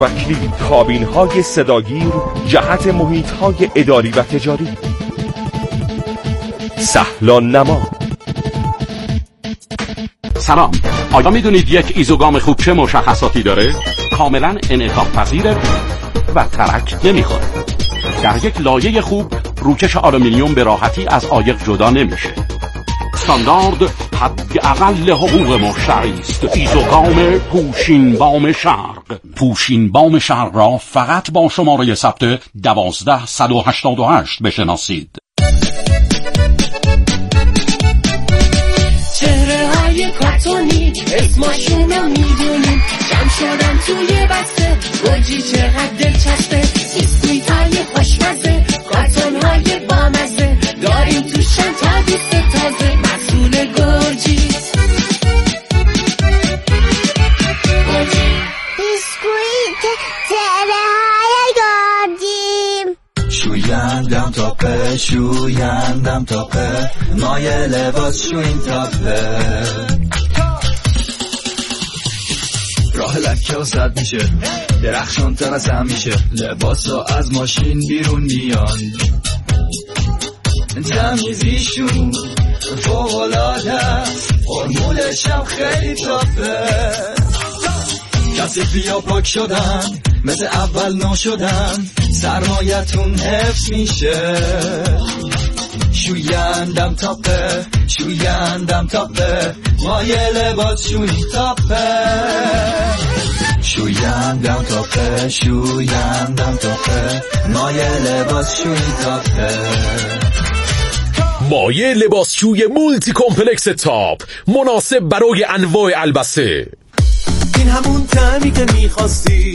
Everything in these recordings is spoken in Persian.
وکیلی، کابین‌های صداگیر جهت محیط‌های اداری و تجاری. سهلان نما. سلام. آیا میدونید یک ایزوگام خوب چه مشخصاتی داره؟ کاملا انعطاف پذیره و ترک نمیخوره. در یک لایه خوب روکش آلومینیوم به راحتی از عایق جدا نمیشه. استاندارد حداقل حقوق مشتری است. ایزوگام پوشین بام شرق. پوشین بام شرق را فقط با شماره ثبت 12188 بشناسید. چهره‌های کارتونی اسمشونو میدونیم، جمع شدن توی بسته، گرجی چقدر دلچسبه، بیسکویت‌های خوشمزه، کارتون‌های بامزه، داریم تو تا 20 تازه، محصول گرجی. بیسکویت چهره‌های گرجی. شویندم تاپه، شویندم تاپه، مایه لباس شوین تاپه، راه لکه و زد میشه، درخشان تر از هم میشه، لباس ها از ماشین بیرون میان، تمیزیشون فوق‌العاده است، فرمولش هم خیلی تاپه، کثیفی ها پاک شدن مثل اول نو شدن، سرمایتون حفظ میشه، شویندم تاپه، شویندم تاپه، مایه لباس شوی تاپه، شویندم تاپه، شویندم تاپه، مایه لباس شوی تاپه. مایه لباسشوی مولتی کمپلکس تاپ، مناسب برای انواع البسه. این همون طعمی که میخواستی،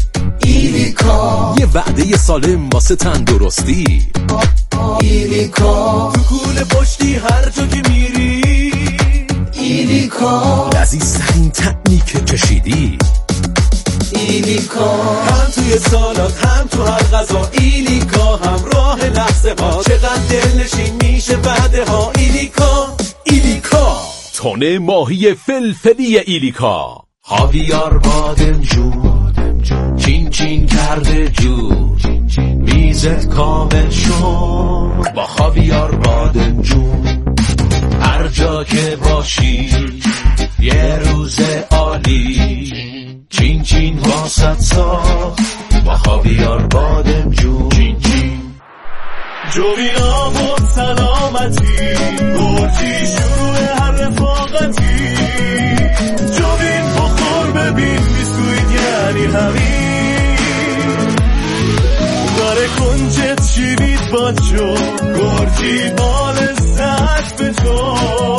ایلیکا، یه وعده سالم واسه تندرستی، ایلیکا، تو کوله پشتی هر جا که میری، ایلیکا، لذیذترین طعمی که چشیدی، ایلیکا، هم توی سالات هم تو هر غذا، ایلیکا، هم راه لحظه ها، چقدر دلنشین میشه بعده ها، ایلیکا، ایلیکا، تن ماهی فلفلی ایلیکا، خاویار بادمجون، چین چین کرده جون، میزت کامل شد با خاویار بادمجون، هر جا که باشی یه روز عالی، چین چین واسط ساخت با خاویار بادمجون، چین چین جوینا بود سلامتی، گرجی شروع هر رفاقتی، جوین بخور ببین بیسکویت یعنی همین، داره کنجت شیرید با جو، گرجی با لذت به جو،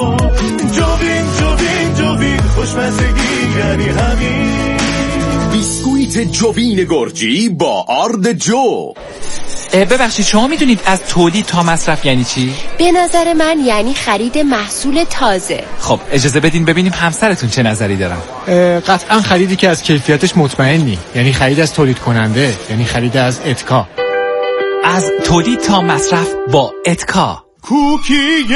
جوین جوین جوین خوشمزگی یعنی همین، بیسکویت جوین گرجی با آرد جو. ببخشید شما میدونید از تولید تا مصرف یعنی چی؟ به نظر من یعنی خرید محصول تازه. خب اجازه بدین ببینیم همسرتون چه نظری دارن. قطعا خریدی که از کیفیتش مطمئنی، یعنی خرید از تولید کننده، یعنی خرید از اتکا. از تولید تا مصرف با اتکا. کوکی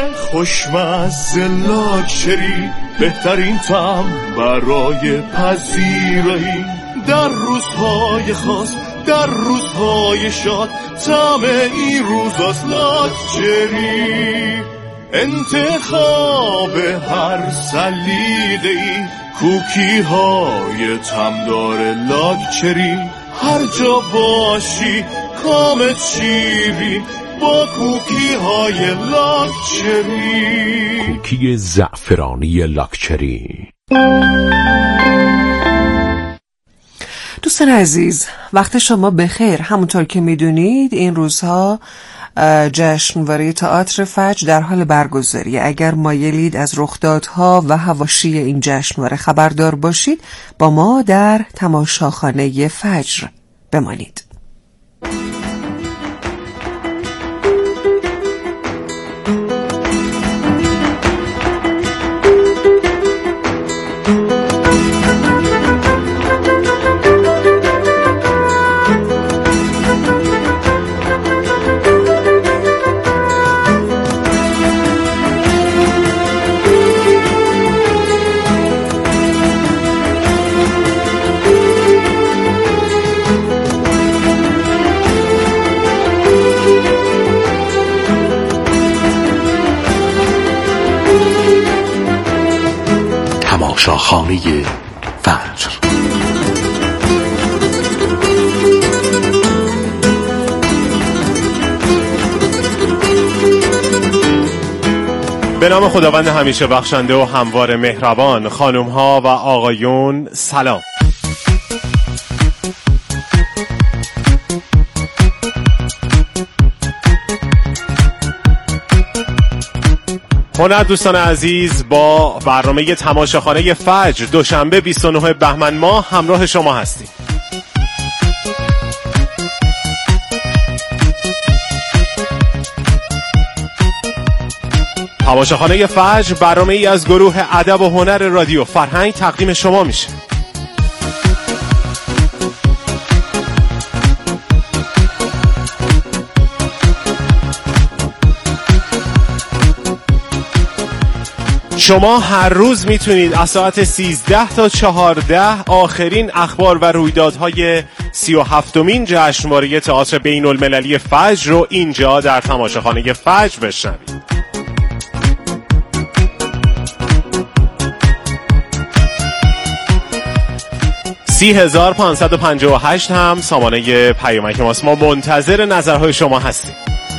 خوشمزه لاکچری، بهترین طعم برای پذیرایی، در روزهای خاص، در روزهای شاد، طعم این روزاست لاکچری، انتخاب هر سلیقه‌ای، کوکی های طعمدار لاکچری، هر جا باشی کامت شیری با کوکی های لاکچری، کوکی زعفرانی لاکچری. دوستان عزیز، وقت شما بخیر. همونطور که میدونید این روزها جشنواره تئاتر فجر در حال برگزاریه. اگر مایلید از رخدادها و حواشی این جشنواره خبردار باشید، با ما در تماشاخانه فجر بمانید. خانه فجر. به نام خداوند همیشه بخشنده و هموار مهربان، خانم ها و آقایون سلام. هنر دوستان عزیز، با برنامه تماشاخانه فجر دوشنبه 29 بهمن ماه همراه شما هستیم. تماشاخانه فجر برنامه ای از گروه ادب و هنر رادیو فرهنگ تقدیم شما میشه. شما هر روز میتونید از ساعت 13 تا 14 آخرین اخبار و رویدادهای 37مین جشنواره تئاتر بین المللی فجر رو اینجا در تماشاخانه فجر بشنوید. 30,558 هم سامانه پیامک ماست. ما منتظر نظرهای شما هستیم.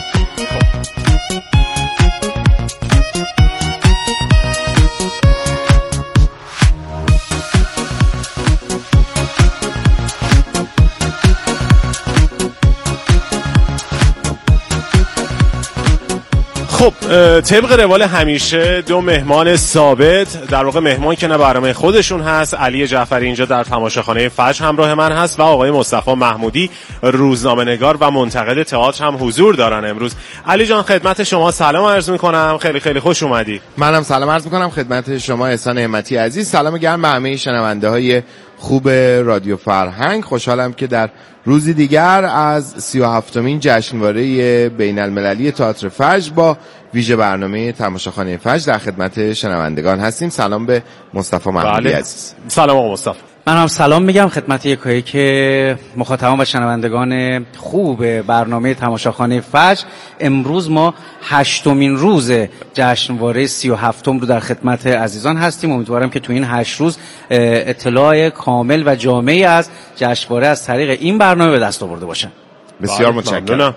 خب طبق روال همیشه دو مهمان ثابت، در واقع مهمان که نه برنامه خودشون هست، علی جعفری اینجا در تماشاخانه فجر همراه من هست و آقای مصطفی محمودی روزنامه‌نگار و منتقد تئاتر هم حضور دارن امروز. علی جان خدمت شما سلام عرض میکنم، خیلی خیلی خوش اومدی. منم سلام عرض میکنم خدمت شما احسان نعمتی عزیز. سلام گرم به همه شنونده های خوب رادیو فرهنگ. خوشحالم که در روزی دیگر از 37مین جشنواره بین المللی تئاتر فجر با ویژه برنامه تماشاخانه فجر در خدمت شنوندگان هستیم. سلام به مصطفی محمودی عزیز. سلام آقا مصطفی. من هم سلام میگم خدمت یکایی که مخاطبان و شنوندگان خوب برنامه تماشاخانه فجر. امروز ما 8مین روز جشنواره 37م رو در خدمت عزیزان هستیم. امیدوارم که تو این 8 روز اطلاع کامل و جامعی از جشنواره از طریق این برنامه به دست آورده باشن. بسیار متشکرم.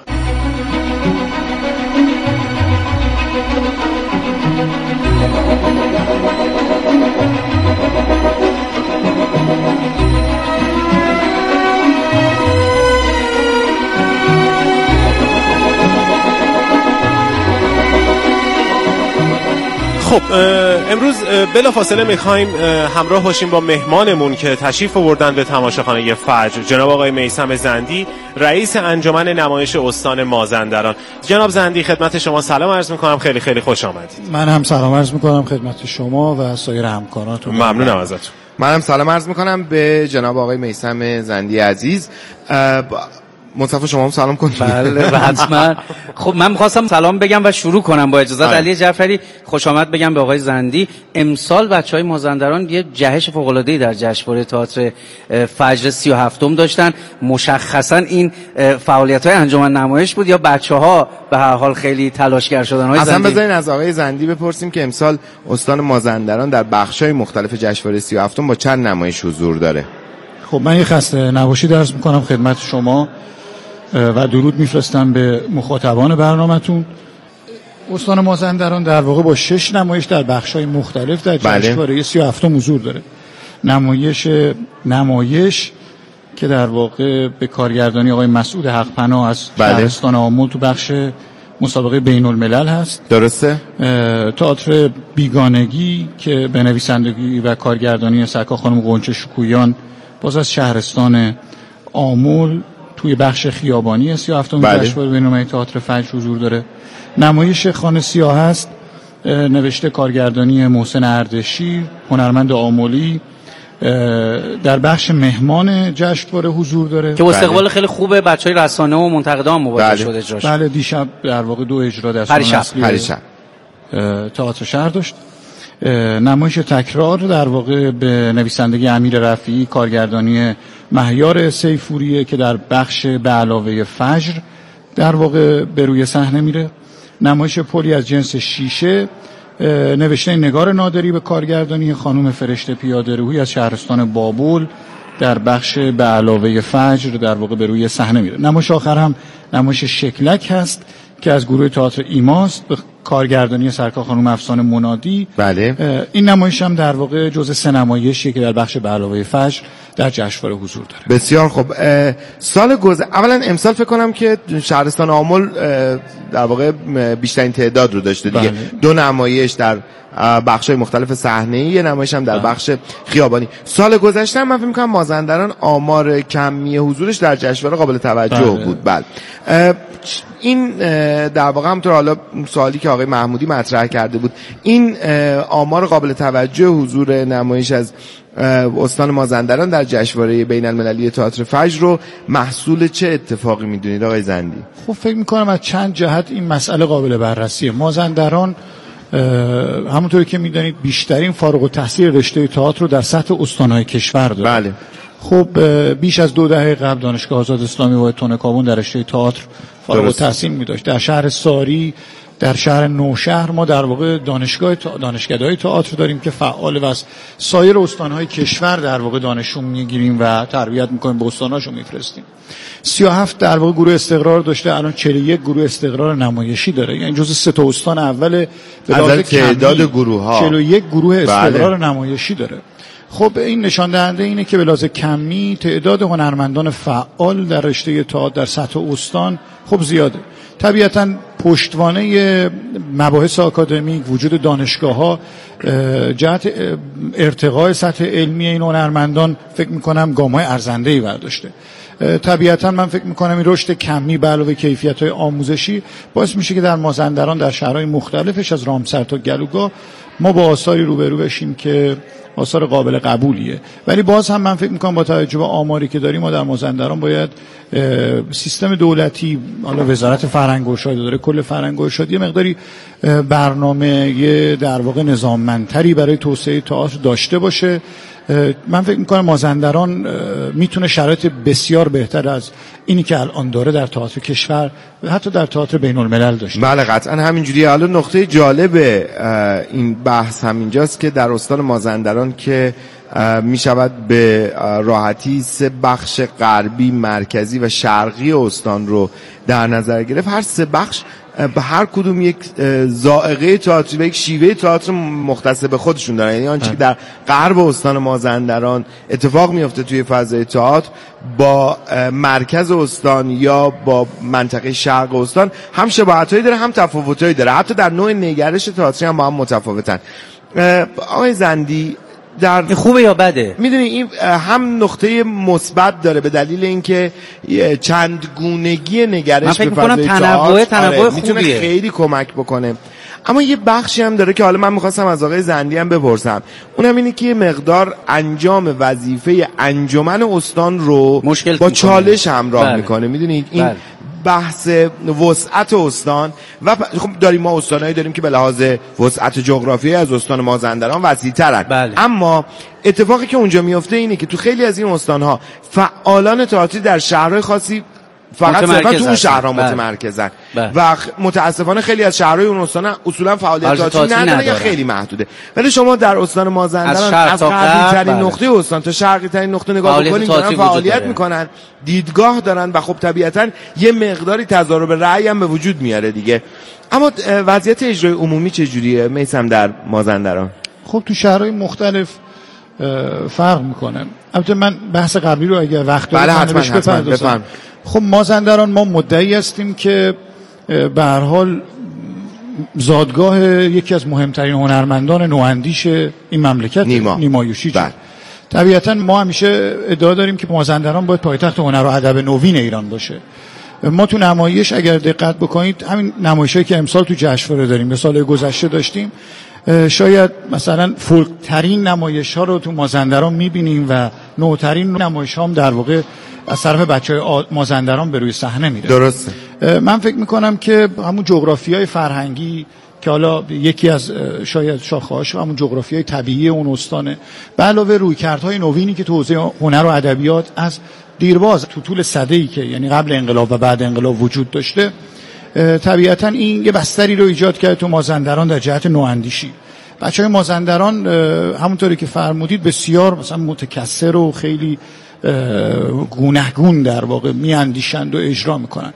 خب امروز بلافاصله میخوایم همراه باشیم با مهمانمون که تشریف آوردن به تماشاخانه فجر، جناب آقای میثم زندی، رئیس انجمن نمایش استان مازندران. جناب زندی خدمت شما سلام عرض میکنم، خیلی خیلی خوش آمدید. من هم سلام عرض میکنم خدمت شما و سایر همکارانتون. ممنونم ازتون. من هم سلام عرض میکنم به جناب آقای میثم زندی عزیز. مصطفی شما هم سلام کنید. بله حتما. خب من می‌خواستم سلام بگم و شروع کنم با اجازهت علی جعفری. خوش آمد بگم به آقای زندی. امسال بچهای مازندران یه جهش فوق‌العاده‌ای در جشنواره تئاتر فجر 37م داشتن. مشخصا این فعالیت‌های انجمن نمایش بود یا بچه‌ها به هر حال خیلی تلاشگر شدن؟ آقای زندی اصلا بذارین از آقای زندی بپرسیم که امسال استان مازندران در بخش‌های مختلف جشنواره 37م با چند نمایش حضور داره. خب من یه خسته نباشید درس می‌کنم خدمت شما و درود میفرستم به مخاطبان برنامه‌تون. استان مازندران در واقع با 6 نمایش در بخش‌های مختلف در جشنواره 37م حضور داره. نمایش که در واقع به کارگردانی آقای مسعود حق‌پناه از شهرستان آمل تو بخش مسابقه بین الملل هست. درسته؟ تئاتر بیگانگی که به نویسندگی و کارگردانی سرکار خانم غنچه شکویان باز از شهرستان آمل توی بخش خیابانی 37م جشنواره بین المللی تئاتر فجر حضور داره. نمایش خانه سیاه است، نوشته کارگردانی محسن اردشیر، هنرمند آملی، در بخش مهمان جشنواره حضور داره که استقبال خیلی خوبه بچهای رسانه و منتقدان مواجه شده اجراش. بله دیشب در واقع 2 اجرا در پریشب تئاتر شهر داشت. نمایش تکرار در واقع به نویسندگی امیر رفیعی، کارگردانی مهیار سیفوریه که در بخش به علاوه فجر در واقع به روی صحنه میره. نمایش پلی از جنس شیشه نوشته نگار نادری به کارگردانی خانم فرشته پیاده روی از شهرستان بابل در بخش به علاوه فجر در واقع به روی صحنه میره. نمایش آخر هم نمایش شکلک هست که از گروه تئاتر ایماست به کارگردانی سرکار خانم افسانه منادی. بله. این نمایش هم در واقع جزء 3 نمایشیه که در بخش به علاوه فجر در جشنواره حضور داره. بسیار خوب. سال گذشته اولا امسال فکر کنم که شهرستان آمل در واقع بیشترین تعداد رو داشته دیگه. 2 نمایش در بخش‌های مختلف صحنه‌ای، یه نمایش هم در بخش خیابانی. سال گذشته من فکر می‌کنم مازندران آمار کمی حضورش در جشنواره قابل توجه بود. بله. این در واقع همونطور حالا سوالی که آقای محمودی مطرح کرده بود، این آمار قابل توجه حضور نمایش از استان مازندران در جشنواره بین المللی تئاتر فجر رو محصول چه اتفاقی می‌دونید آقای زندی؟ خب فکر می‌کنم از چند جهت این مسئله قابل بررسیه. مازندران همونطوری که میدونید بیشترین فارغ التحصیل رشته تئاتر رو در سطح استان‌های کشور داره. بله. خب بیش از 2 دهه قبل دانشگاه آزاد اسلامی واحد تونکابون در رشته تئاتر فارغ التحصیل می‌داشت. در شهر ساری، در شهر نوشهر ما در واقع دانشگاه‌های تئاتر داریم که فعال و از سایر استان‌های کشور در واقع دانشجو می‌گیریم و تربیت می‌کنیم، به استان‌هاشون می‌فرستیم. 37 در واقع گروه استقرار داشته، الان 41 گروه استقرار نمایشی داره، یعنی جزء 3 تا استان اول به لحاظ تعداد گروه‌ها 41 گروه استقرار نمایشی داره. خب این نشان دهنده اینه که به لحاظ کمی تعداد هنرمندان فعال در رشته تئاتر در سطح استان خب زیاده. طبیعتاً پشتوانه مباحث آکادمیک، وجود دانشگاه‌ها، جهت ارتقاء سطح علمی این هنرمندان فکر می‌کنم گام‌های ارزنده‌ای برداشته. طبیعتاً من فکر می‌کنم این رشد کمی به علاوه کیفیت‌های آموزشی باعث میشه که در مازندران در شهرهای مختلفش از رامسر تا گلوگاه ما با آثاری روبرو بشیم که آثار قابل قبولیه. ولی باز هم من فکر می‌کنم با توجه به آماری که داریم ما در مازندران باید سیستم دولتی، حالا وزارت فرهنگ و ارشاد داره، کل فرهنگ و ارشاد، یه مقداری برنامه در واقع نظاممندتری برای توسعه تئاتر داشته باشه. من فکر می‌کنم مازندران میتونه شرایط بسیار بهتر از اینی که الان داره در تئاتر کشور و حتی در تئاتر بین‌الملل داشته. بله قطعا همینجوریه. حالا نقطه جالب این بحث همینجاست که در استان مازندران که می شود به راحتی 3 بخش غربی، مرکزی و شرقی استان رو در نظر گرفت. هر 3 بخش به هر کدوم یک ذائقه تئاتری و یک شیوه تئاتر مختص به خودشون دارن. یعنی آنچه که در غرب استان مازندران اتفاق میفته توی فضای تئاتر با مرکز استان یا با منطقه شرق استان هم شباهتایی داره هم تفاوتایی داره، حتی در نوع نگرش تئاتری هم با هم متفاوتن. آقای زندی در خوبه یا بده؟ میدونی این هم نقطه مثبت داره به دلیل اینکه چند گونگی نگرش به فضای تنوع میتونه خیلی کمک بکنه. اما یه بخشی هم داره که حالا من میخواستم از آقای زندی هم بپرسم، اونم اینه که یه مقدار انجام وظیفه انجمن استان رو با چالش همراه میکنه. میدونید این بحث وسعت استان و خب داریم ما استانایی داریم که به لحاظ وسعت جغرافیایی از استان مازندران وسیع‌ترن. اما اتفاقی که اونجا میفته اینه که تو خیلی از این استان‌ها فعالان تئاتری در شهرهای خاصی فقط تو اون شهرها متمرکزن و متاسفانه خیلی از شهرهای اون استان اصولا فعالیت تئاتری ندارن یا خیلی محدوده. ولی شما در استان مازندران از غربی ترین نقطه استان تا شرقی ترین نقطه نگاه بکنید دارن فعالیت میکنن، دیدگاه دارن و خب طبیعتا یه مقداری تضارب رأی هم به وجود میاره دیگه. اما وضعیت اجرای عمومی چجوریه میثم در مازندران؟ خب تو شهرهای مختلف فرق میکنه. البته من بحث قبلی رو اگه وقت دارم حتما. خب مازندران ما مدعی هستیم که به هر حال زادگاه یکی از مهمترین هنرمندان نواندیش این مملکت نیما یوشیج. طبیعتا ما همیشه ادعا داریم که مازندران باید پایتخت هنر و ادب نوین ایران باشه. ما تو نمایش اگر دقت بکنید همین نمایشی که امسال تو جشنواره داریم به سال گذشته داشتیم، شاید مثلا فولک ترین نمایش ها رو تو مازندران میبینیم و نوترین نمایش ها هم در واقع از طرف بچهای مازندران به روی صحنه میره. درسته. من فکر میکنم که همون جغرافیای فرهنگی که حالا یکی از شاید شاخه‌هاش همون جغرافیای طبیعی اون استانه، به علاوه رویکردهای نوینی که تو حوزه هنر و ادبیات از دیرباز تو طول سده‌ای که یعنی قبل انقلاب و بعد انقلاب وجود داشته، طبیعتا این یه بستری رو ایجاد کرد تو مازندران در جهت نواندیشی. بچهای مازندران همونطوری که فرمودید بسیار مثلا متکثر و خیلی گونه‌گون در واقع میاندیشند و اجرا میکنن.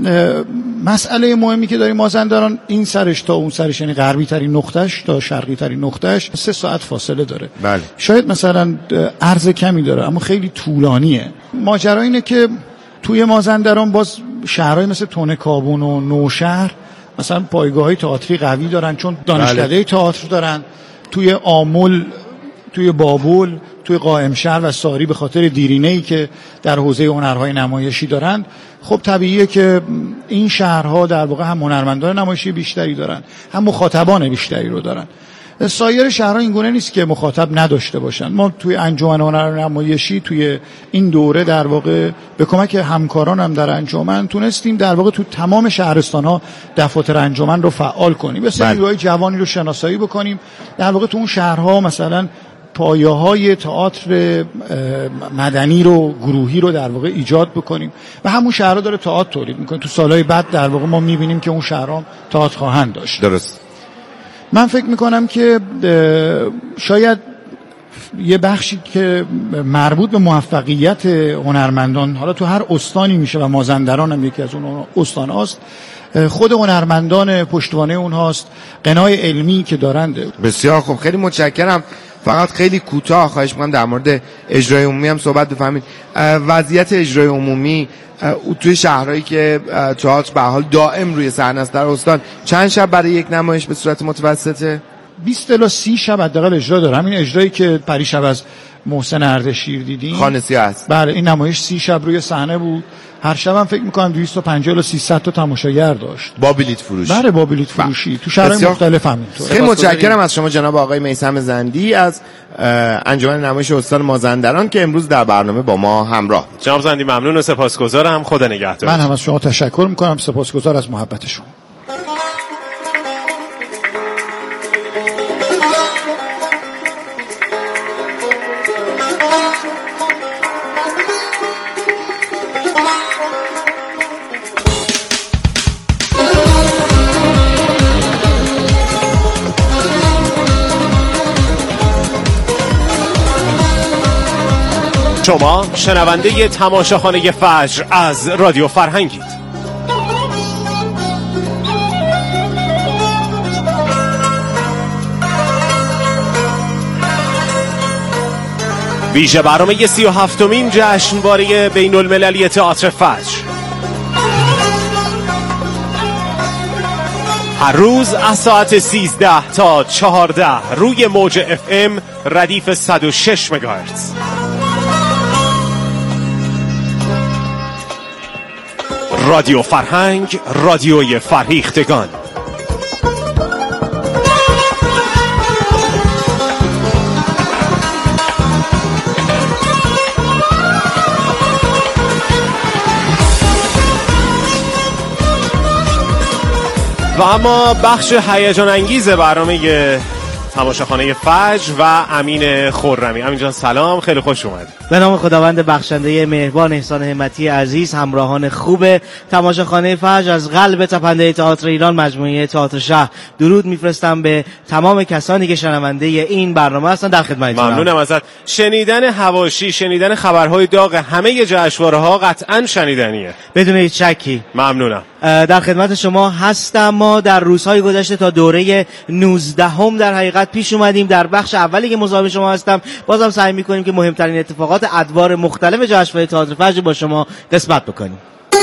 مسئله مهمی که داریم مازندران این سرش تا اون سرش، یعنی غربی ترین نقطهش تا شرقی ترین نقطهش 3 ساعت فاصله داره. بله. شاید مثلا عرض کمی داره اما خیلی طولانیه. ماجرا اینه که توی مازندران باز شهرهای مثل تونه کابون و نوشهر مثلا پایگاه‌های تئاتری قوی دارن، چون دانشکده تئاتر دارن. توی آمل، توی بابل، توی قائمشهر و ساری به خاطر دیرینه‌ای که در حوزه هنرهای نمایشی دارن، خب طبیعیه که این شهرها در واقع هم هنرمندان نمایشی بیشتری دارن، هم مخاطبان بیشتری رو دارن. سایر شهرها این گونه نیست که مخاطب نداشته باشن. ما توی انجمن هنر نمایشی توی این دوره در واقع به کمک همکارانم در انجمن تونستیم در واقع تو تمام شهرستان‌ها دفاتر انجمن رو فعال کنیم. مثلا نیروهای جوانی رو شناسایی بکنیم، در واقع تو اون شهرها مثلا پایه‌های تئاتر مدنی رو، گروهی رو در واقع ایجاد بکنیم و همون شهرها داره تئاتر تولید می‌کنه. تو سالهای بعد در واقع ما می‌بینیم که اون شهرها تئاتر خواهند داشت. درست. من فکر میکنم که شاید یه بخشی که مربوط به موفقیت هنرمندان، حالا تو هر استانی میشه و مازندران هم یکی از اون استان هاست، خود هنرمندان پشتوانه اونهاست، قنای علمی که دارند. بسیار خوب، خیلی متشکرم. فقط خیلی کوتاه خواهش می‌کنم در مورد اجرای عمومی هم صحبت بفهمید. وضعیت اجرای عمومی توی شهرهایی که تئاتر به حال دائم روی صحنه است در استان چند شب برای یک نمایش به صورت متوسطه؟ 20 الی 30 شب حداقل اجرا داره. همین اجرایی که پریشب از محسن اردشیر دیدیم، خانه سیاه است. بله، این نمایش 30 شب روی صحنه بود. هر شبم فکر می‌کنم 250 الی 300 تا تماشاگر داشت. با بلیت فروشی. بله، با بلیت فروشی تو شهرهای مختلف همینطور. خیلی متشکرم از شما جناب آقای میثم زندی از انجمن نمایش استان مازندران که امروز در برنامه با ما همراه. جناب زندی ممنون و سپاسگزارم. خدا نگهدار. من هم از شما تشکر می‌کنم، سپاسگزار از محبت شما. شما شنونده تماشاخانه فجر از رادیو فرهنگید. ویژه برنامه 37مین جشنواره بین المللی تئاتر فجر هر روز از ساعت 13 تا 14 روی موج FM ردیف 106 مگاهرتز. رادیو فرهنگ، رادیوی فرهیختگان. و اما بخش هیجان انگیز برنامه تماشاخانه فجر و امین خرمی. امین جان سلام، خیلی خوش اومدید. به نام خداوند بخشنده مهربان، احسان همتی عزیز، همراهان خوب تماشاخانه فجر، از قلب تپنده تئاتر ایران مجموعه تئاتر شهر درود میفرستم به تمام کسانی که شنونده این برنامه هستن. در خدمتتونم. ممنونم ازت. شنیدن حواشی، شنیدن خبرهای داغ همه جشنواره‌ها قطعاً شنیدنیه بدون هیچ شکی. ممنونم. در خدمت شما هستم. ما در روزهای گذشته تا دوره 19 در حقیقت پیش اومدیم. در بخش اولی که مصاحبه شما هستم بازم سعی می‌کنیم که مهمترین اتفاقات ادوار مختلف جشنواره تئاتر فجر با شما قسمت بکنیم.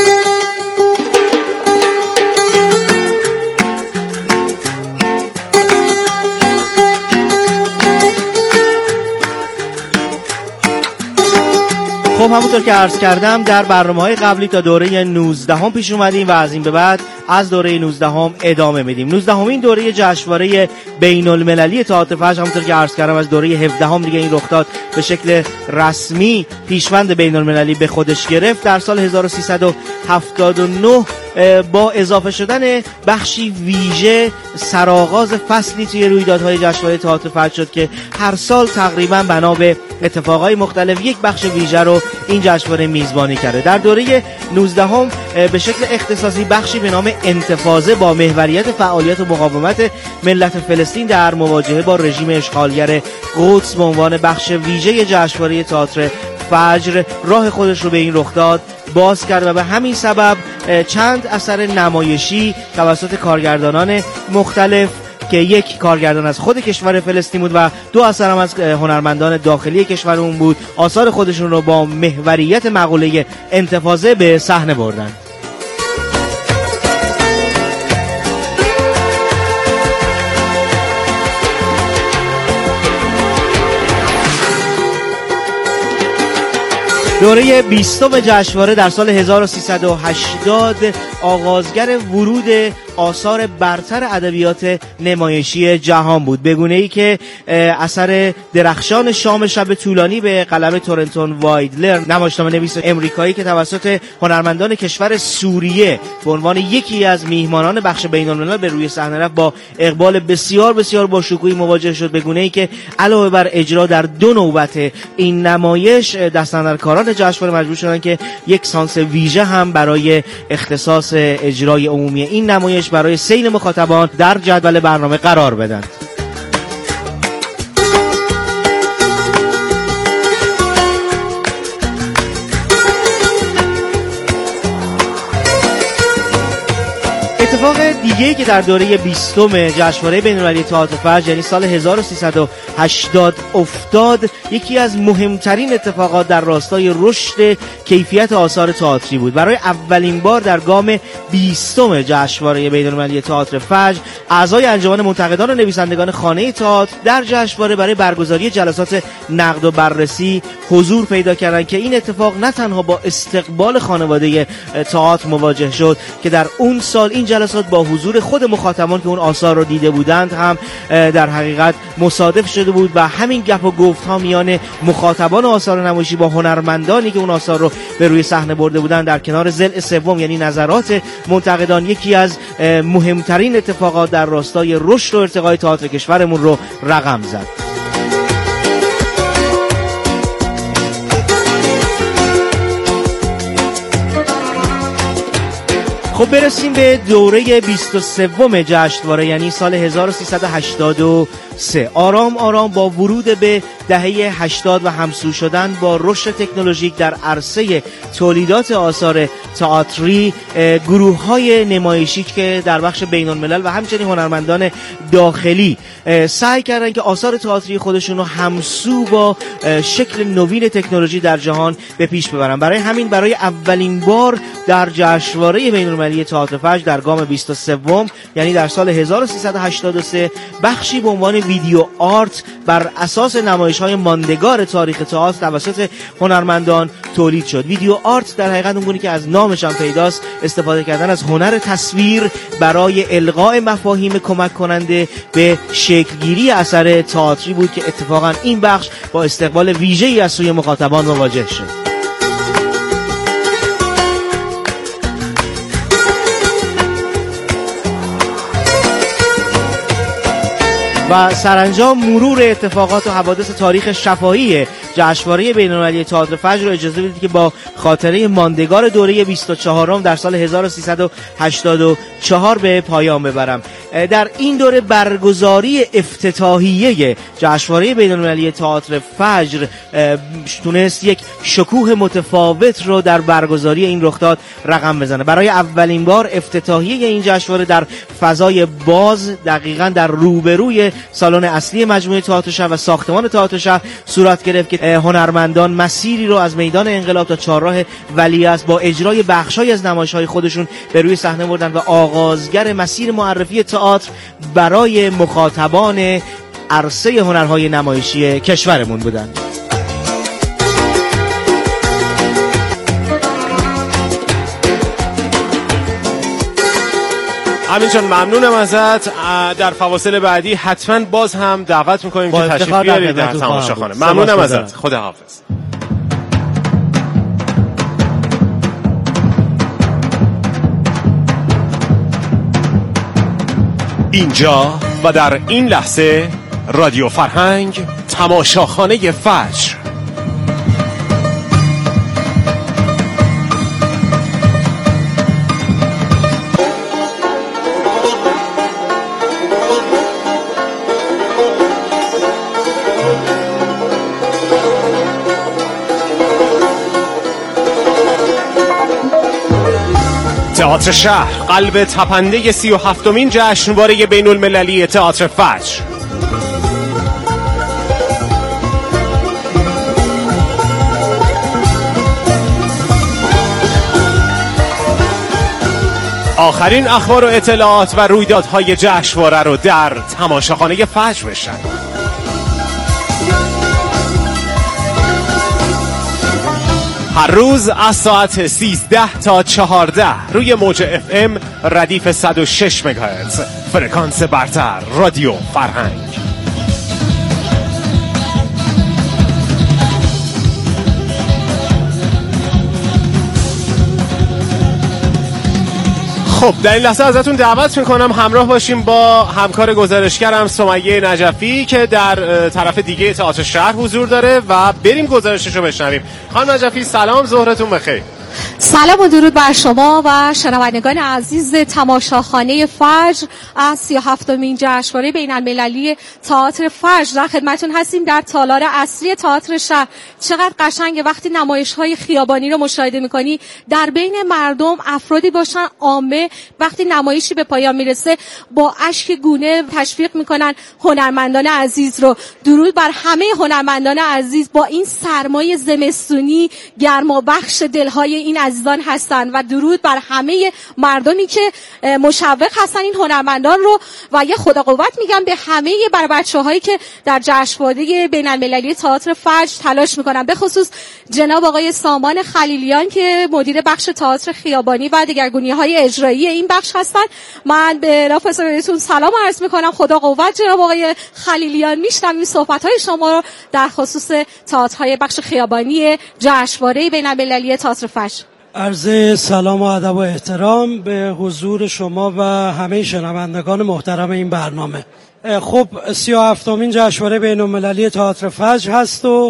خب همونطور که عرض کردم در برنامه‌های قبلی تا دوره 19 پیش اومدیم و از این به بعد از دوره 19 ادامه میدیم. 19مین دوره جشنواره بین المللی تئاتر فجر همونطور که عرض کردم از دوره 17 دیگه این رخ داد به شکل رسمی پیشوند بین المللی به خودش گرفت. در سال 1379 با اضافه شدن بخشی ویژه سرآغاز فصلی توی رویدادهای جشنواره تئاتر فجر شد که هر سال تقریبا بنا به اتفاقای مختلف یک بخش ویژه رو این جشنواره میزبانی کرده. در دوره 19 به شکل اختصاصی بخشی به نام انتفاضه با محوریت فعالیت و مقاومت ملت فلسطین در مواجهه با رژیم اشغالگر قدس به عنوان بخش ویژه جشنواره تئاتر فجر راه خودش رو به این رخداد باز کرد و به همین سبب چند اثر نمایشی توسط کارگردانان مختلف که یک کارگردان از خود کشور فلسطین بود و دو اثر هم از هنرمندان داخلی کشورمون بود، آثار خودشون رو با محوریت مقوله انتفاضه به صحنه بردند. دوره 20 جشنواره در سال 1380 آغازگر ورود آثار برتر ادبیات نمایشی جهان بود، به گونه‌ای که اثر درخشان شام شب طولانی به قلم تورنتون وایدلر، نمایشنامه‌نویس امریکایی که توسط هنرمندان کشور سوریه به عنوان یکی از میهمانان بخش بین‌الملل به روی صحنه رفت، با اقبال بسیار بسیار با شکوهی مواجه شد، به گونه‌ای که علاوه بر اجرا در 2 نوبت این نمایش دستاندرکاران جشنواره مجبور شدن که یک سانس ویژه هم برای اختصاص اجرای عمومی این نمایش برای سیل مخاطبان در جدول برنامه قرار بدن. اتفاق دیگه‌ای که در دوره 20 جشنواره بین‌المللی تئاتر فجر یعنی سال 1380 افتاد، یکی از مهمترین اتفاقات در راستای رشد کیفیت آثار تئاتری بود. برای اولین بار در گام 20 جشنواره بین‌المللی تئاتر فجر، اعضای انجمن منتقدان و نویسندگان خانه تئاتر در جشنواره برای برگزاری جلسات نقد و بررسی حضور پیدا کردند که این اتفاق نه تنها با استقبال خانواده تئاتر مواجه شد که در اون سال این جلسات با حضور خود مخاطبان که اون آثار رو دیده بودند هم در حقیقت مصادف شده بود و همین گپ و گفت ها میان مخاطبان آثار نمایشی با هنرمندانی که اون آثار رو به روی صحنه برده بودند در کنار ضلع سوم یعنی نظرات منتقدان یکی از مهمترین اتفاقات در راستای رشد و ارتقای تئاتر کشورمون رو رقم زد. خب برسیم به دوره 23 جشنواره یعنی سال 1383. آرام آرام با ورود به دهه 80 و همسو شدن با رشد تکنولوژیک در عرصه تولیدات آثار تئاتری، گروه‌های نمایشی که در بخش بین‌الملل و همچنین هنرمندان داخلی سعی کردن که آثار تئاتری خودشون رو همسو با شکل نوین تکنولوژی در جهان به پیش ببرن. برای همین برای اولین بار در جشنواره بین‌المللی تئاتر فجر در گام 23 یعنی در سال 1383 بخشی به عنوان ویدیو آرت بر اساس نمایش‌های ماندگار تاریخ تئاتر توسط هنرمندان تولید شد. ویدیو آرت در حقیقت اونگونه که از نامش هم پیداست استفاده کردن از هنر تصویر برای القاء مفاهیم کمک کننده به شکلگیری اثر تئاتری بود که اتفاقا این بخش با استقبال ویژه‌ای از سوی مخاطبان مواجه شد. و سرانجام مرور اتفاقات و حوادث تاریخ شفاهی جشنواره بین‌المللی تئاتر فجر رو اجازه بدید که با خاطره ماندگار دوره 24 در سال 1384 به پایان ببرم. در این دوره برگزاری افتتاحیه جشنواره بین‌المللی تئاتر فجر تونست یک شکوه متفاوت رو در برگزاری این رخداد رقم بزنه. برای اولین بار افتتاحیه این جشنواره در فضای باز دقیقاً در روبروی سالن اصلی مجموعه تئاتر شهر و ساختمان تئاتر شهر صورت گرفت که هنرمندان مسیری رو از میدان انقلاب تا چهارراه ولیعصر با اجرای بخش‌های از نمایش‌های خودشون به روی صحنه بردن و آغازگر مسیر معرفی تئاتر برای مخاطبان عرصه هنرهای نمایشی کشورمون بودند. همین چون ممنونم ازت. در فواصل بعدی حتما باز هم دعوت میکنیم که تشریف بیارید در تماشاخانه. ممنونم ازت. خداحافظ. اینجا و در این لحظه رادیو فرهنگ تماشاخانه فجر. تئاتر شهر، قلب تپنده 37مین جشنواره بین المللی تئاتر فجر. آخرین اخبار و اطلاعات و رویدادهای جشنواره رو در تماشاخانه فجر بشنوید. هر روز از ساعت 13 تا 14 روی موج FM ردیف 106 مگاهرتز، فرکانس برتر، رادیو فرهنگ. خب در این لحظه ازتون دعوت میکنم همراه باشیم با همکار گزارشگرم سمیه نجفی که در طرف دیگه تئاتر شهر حضور داره و بریم گزارشش رو بشنویم. خانم نجفی سلام، ظهرتون بخیر. سلام و درود بر شما و شنوندگان عزیز تماشاخانه فجر از 37مین جشنواره بین المللی تئاتر فجر در خدمتتون هستیم در تالار اصلی تئاتر شهر. چقدر قشنگه وقتی نمایش‌های خیابانی رو مشاهده می‌کنی، در بین مردم افرادی باشن عامه، وقتی نمایشی به پایان میرسه با اشک گونه تشویق می‌کنن هنرمندان عزیز رو. درود بر همه هنرمندان عزیز با این سرمای زمستونی گرمابخش دل‌های این عزیزان هستن و درود بر همه مردمی که مشوق هستن این هنرمندان رو و یه خدا قوت میگم به همه بچه‌هایی که در جشنواره بین‌المللی تئاتر فجر تلاش میکنن، به خصوص جناب آقای سامان خلیلیان که مدیر بخش تئاتر خیابانی و دگرگونی‌های اجرایی این بخش هستن. من به رفقا بهتون سلام عرض میکنم. خدا قوت جناب آقای خلیلیان. میشنویم صحبت‌های شما رو در خصوص تئاترهای بخش خیابانی جشنواره بین‌المللی تئاتر فجر. عرض سلام و ادب و احترام به حضور شما و همه شنوندگان محترم این برنامه. خب 37مین جشنواره بین‌المللی تئاتر فجر هست و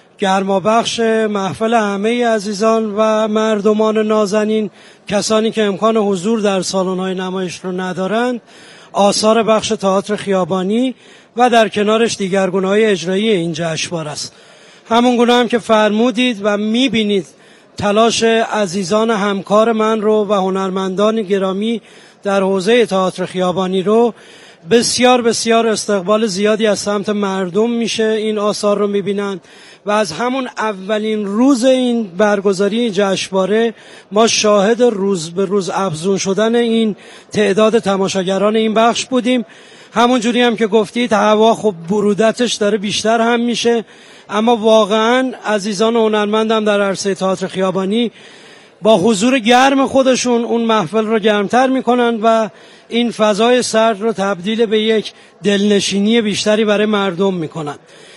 گرمابخش محفل همه عزیزان و مردمان نازنین، کسانی که امکان حضور در سالن‌های نمایش رو ندارند، آثار بخش تئاتر خیابانی و در کنارش دیگرگونه‌های اجرایی این جشنواره است. همون گونه هم که فرمودید و می‌بینید تلاش عزیزان همکار من رو و هنرمندان گرامی در حوزه تئاتر خیابانی رو بسیار بسیار استقبال زیادی از سمت مردم میشه. این آثار رو میبینن و از همون اولین روز این برگزاری جشنواره ما شاهد روز به روز افزون شدن این تعداد تماشاگران این بخش بودیم. همون جوری هم که گفتید هوا خب برودتش داره بیشتر هم میشه، اما واقعا عزیزان هنرمندم در عرصه تئاتر خیابانی با حضور گرم خودشون اون محفل رو گرمتر میکنن و این فضای سرد رو تبدیل به یک دلنشینی بیشتری برای مردم میکنن.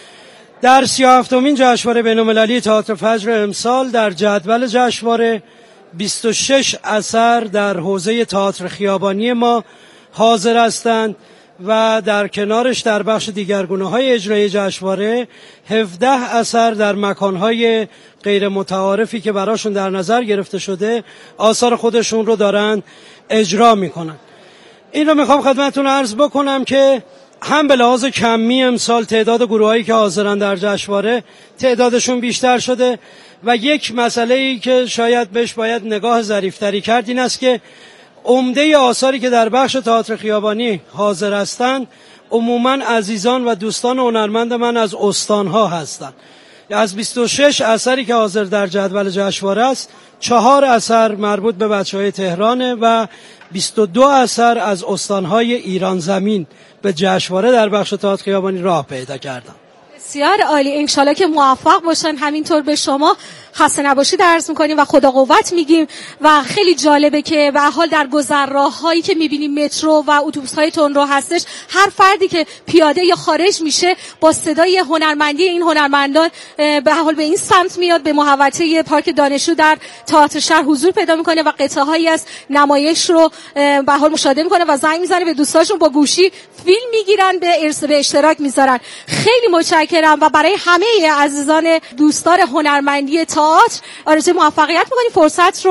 در 37مین جشنواره بین‌المللی تئاتر فجر امسال در جدول جشنواره 26 اثر در حوزه تئاتر خیابانی ما حاضر هستند و در کنارش در بخش دیگرگونه‌های اجرایی جشنواره 17 اثر در مکان‌های غیر متعارفی که براشون در نظر گرفته شده آثار خودشون رو دارن اجرا میکنن. این رو میخوام خدمتتون عرض بکنم که هم به لحاظ کمی امسال تعداد گروهایی که حاضرن در جشنواره تعدادشون بیشتر شده و یک مسئله‌ای که شاید بهش باید نگاه ظریف‌تری کرد این است که عمده آثاری که در بخش تئاتر خیابانی حاضر هستند عموماً عزیزان و دوستان هنرمند من از استانها هستند. از 26 اثری که حاضر در جدول جشنواره است 4 اثر مربوط به بچه‌های تهرانه و 22 اثر از استانهای ایران زمین به جشنواره در بخش تئاتر خیابانی راه پیدا کردند. بسیار عالی، انشالله که موفق باشن. همینطور به شما خسته نباشید عرض میکنیم و خدا قوت میگیم. و خیلی جالبه که به حال در گذرراهایی که میبینیم مترو و اتوبوس‌های تندرو هستش، هر فردی که پیاده یا خارج میشه با صدای هنرمندی این هنرمندان به حال به این سمت میاد، به محوطه پارک دانشجو در تئاتر شهر حضور پیدا میکنه و قطعه‌هایی از نمایش رو به حال مشاهده میکنه و زنگ میزنه به دوستاشون، با گوشی فیلم میگیرن، به اشتراک میذارن. خیلی متشکرم و برای همه عزیزان دوستدار هنرمندی تئاتر آرزوی موفقیت میکنیم. فرصت رو